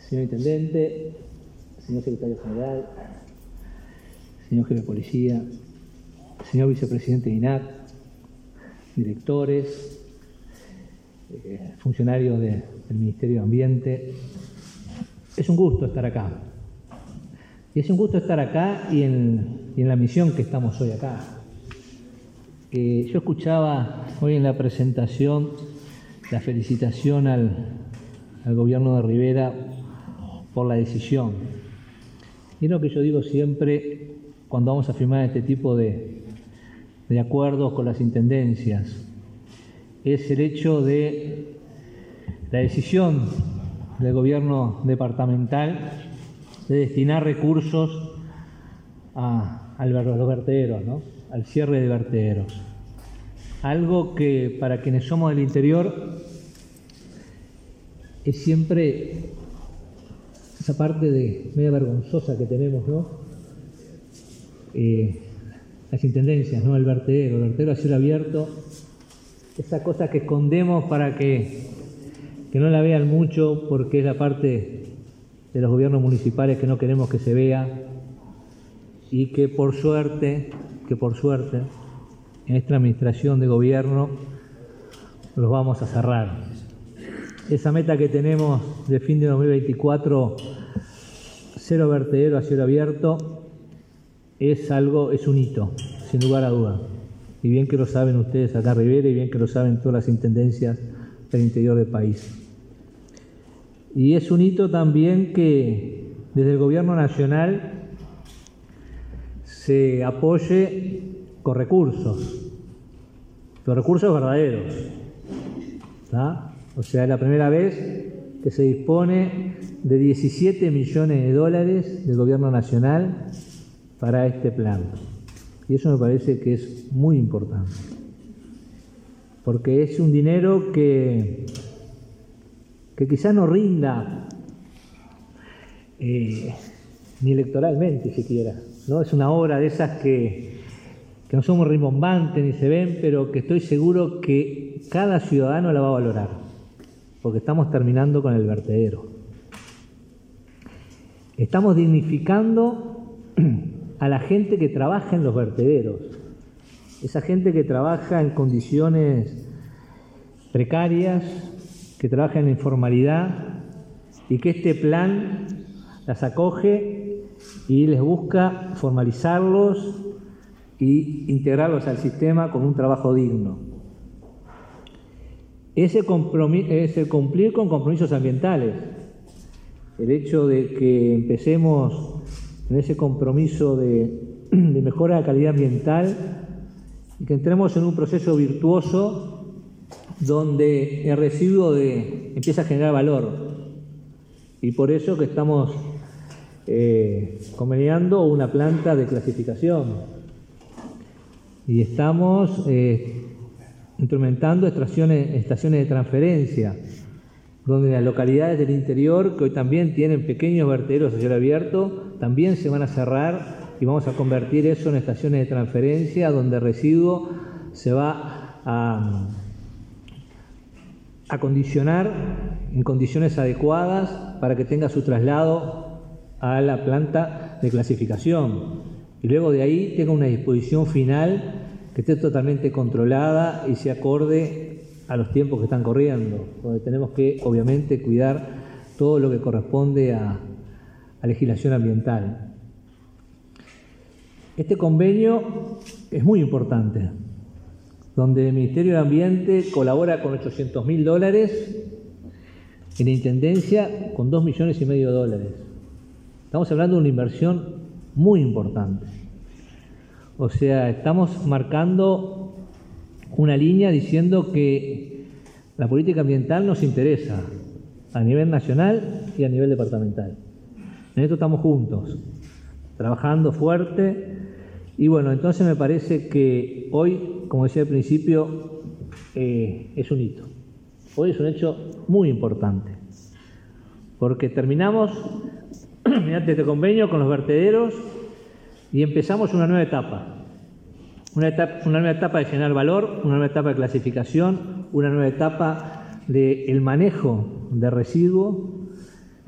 señor Intendente, señor Secretario General, señor Jefe de Policía, señor Vicepresidente de INAC, directores, funcionarios del Ministerio de Ambiente. Es un gusto estar acá. Y es un gusto estar acá y en la misión que estamos hoy acá. Yo escuchaba hoy en la presentación la felicitación al gobierno de Rivera por la decisión. Y es lo que yo digo siempre cuando vamos a firmar este tipo de acuerdos con las intendencias. Es el hecho de la decisión del gobierno departamental de destinar recursos a los vertederos, ¿no? Al cierre de vertederos. Algo que para quienes somos del interior es siempre esa parte de media vergonzosa que tenemos, ¿no? Las intendencias, ¿no? El vertedero a cielo abierto, esa cosa que escondemos para que no la vean mucho, porque es la parte de los gobiernos municipales que no queremos que se vea, y que por suerte en esta administración de gobierno los vamos a cerrar. Esa meta que tenemos de fin de 2024, 0 vertedero a cielo abierto, es un hito, sin lugar a duda. Y bien que lo saben ustedes acá en Rivera, y bien que lo saben todas las intendencias del interior del país. Y es un hito también que desde el gobierno nacional se apoye con recursos, los recursos verdaderos, ¿tá? O sea, es la primera vez que se dispone de 17 millones de dólares del gobierno nacional para este plan. Y eso me parece que es muy importante, porque es un dinero que quizás no rinda ni electoralmente siquiera, ¿no? Es una obra de esas que no somos rimbombantes ni se ven, pero que estoy seguro que cada ciudadano la va a valorar, porque estamos terminando con el vertedero. Estamos dignificando a la gente que trabaja en los vertederos, esa gente que trabaja en condiciones precarias, que trabaja en la informalidad, y que este plan las acoge y les busca formalizarlos y integrarlos al sistema con un trabajo digno. Es el cumplir con compromisos ambientales. El hecho de que empecemos en ese compromiso de mejora de la calidad ambiental y que entremos en un proceso virtuoso donde el residuo empieza a generar valor. Y por eso que estamos conveniando una planta de clasificación y estamos implementando estaciones de transferencia, donde las localidades del interior, que hoy también tienen pequeños vertederos a cielo abierto, también se van a cerrar y vamos a convertir eso en estaciones de transferencia, donde el residuo se va a acondicionar en condiciones adecuadas para que tenga su traslado a la planta de clasificación y luego de ahí tenga una disposición final que esté totalmente controlada y se acorde a los tiempos que están corriendo, donde tenemos que obviamente cuidar todo lo que corresponde a legislación ambiental. Este convenio es muy importante, donde el Ministerio de Ambiente colabora con $800.000 y la Intendencia con $2,5 millones de dólares. Estamos hablando de una inversión muy importante. O sea, estamos marcando una línea diciendo que la política ambiental nos interesa a nivel nacional y a nivel departamental. En esto estamos juntos, trabajando fuerte. Y bueno, entonces me parece que hoy, como decía al principio, es un hito. Hoy es un hecho muy importante, porque terminamos mediante este convenio con los vertederos y empezamos una nueva etapa. Una nueva etapa de generar valor, una nueva etapa de clasificación, una nueva etapa del manejo de residuos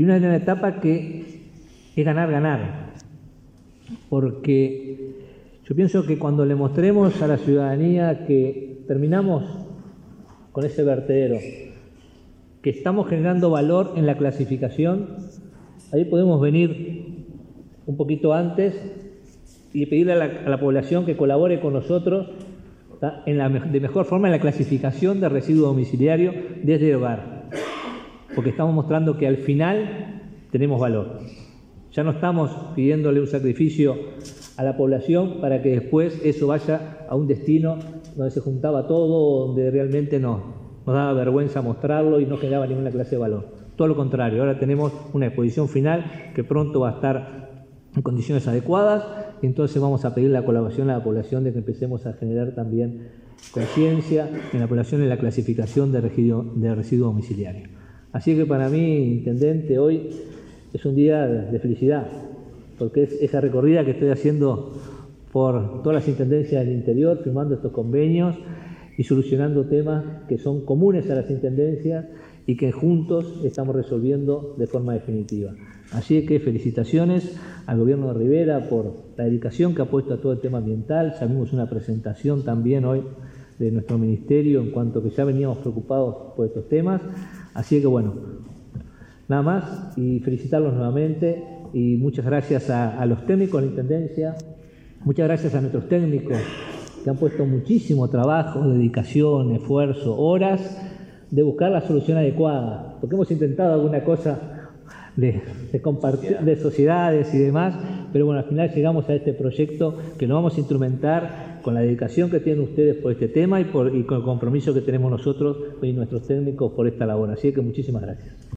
Y una etapa que es ganar, porque yo pienso que cuando le mostremos a la ciudadanía que terminamos con ese vertedero, que estamos generando valor en la clasificación, ahí podemos venir un poquito antes y pedirle a la población que colabore con nosotros de mejor forma en la clasificación de residuo domiciliario desde el hogar, porque estamos mostrando que al final tenemos valor. Ya no estamos pidiéndole un sacrificio a la población para que después eso vaya a un destino donde se juntaba todo, donde realmente nos daba vergüenza mostrarlo y no generaba ninguna clase de valor. Todo lo contrario, ahora tenemos una exposición final que pronto va a estar en condiciones adecuadas y entonces vamos a pedir la colaboración a la población de que empecemos a generar también conciencia en la población en la clasificación de residuo domiciliario. Así que para mí, intendente, hoy es un día de felicidad, porque es esa recorrida que estoy haciendo por todas las intendencias del interior, firmando estos convenios y solucionando temas que son comunes a las intendencias y que juntos estamos resolviendo de forma definitiva. Así que felicitaciones al gobierno de Rivera por la dedicación que ha puesto a todo el tema ambiental. Sabemos una presentación también hoy de nuestro ministerio en cuanto que ya veníamos preocupados por estos temas. Así que bueno, nada más y felicitarlos nuevamente y muchas gracias a los técnicos de la Intendencia, muchas gracias a nuestros técnicos que han puesto muchísimo trabajo, dedicación, esfuerzo, horas de buscar la solución adecuada, porque hemos intentado alguna cosa de compartir, de sociedades y demás, pero bueno, al final llegamos a este proyecto que lo vamos a instrumentar con la dedicación que tienen ustedes por este tema y con el compromiso que tenemos nosotros y nuestros técnicos por esta labor. Así que muchísimas gracias.